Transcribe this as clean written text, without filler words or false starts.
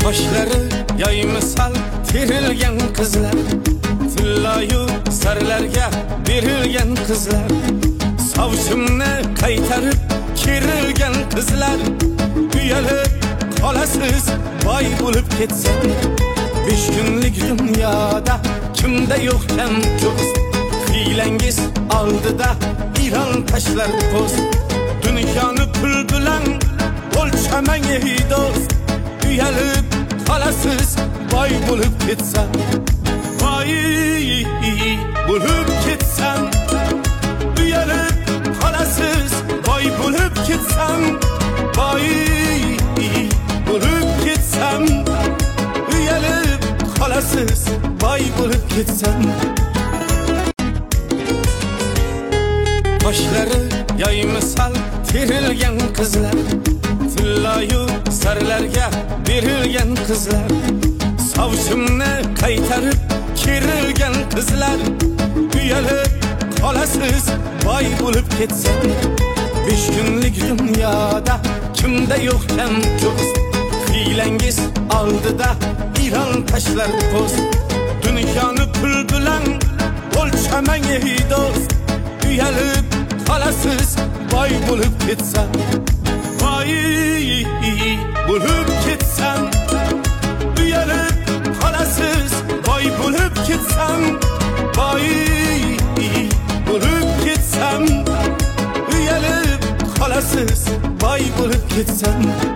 Qoshlari yoy misal terilgan qizlar, tillayu sarlarga berilgan qizlar, savchimni qaytarib kerilgan qizlar, uyalib qolasiz boy bo'lib ketsan. 5 kunlik dunyoda kimda yo'q kam do'st, hiylangiz oldida Iron tashlar po'st. Dunyoni pul bilan o'lchamang ey do'st, uyalib qolasiz boy bo'lib ketsan. Boy bo'lib ketsan, uyalib qolasiz boy bo'lib ketsan. Boy bo'lib ketsan, uyalib qolasiz boy bo'lib ketsan. Qoshlari yoy misal terilgan qizlar, tillayu sarlarga berilgan qizlar, savchimni qaytarib kerilgan qizlar, uyalib qolasiz boy bo'lib ketsan. 5 kunlik dunyoda kimda yo'q kam do'st, hiylangiz oldida Iron tashlar po'st. Dunyoni pul bilan o'lchamang ey do'st, uyalib qolasiz boy bo'lib ketsan. Boy bo'lib ketsan, uyalib qolasiz boy bo'lib ketsan. Boy bo'lib ketsan, uyalib qolasiz boy bo'lib ketsan.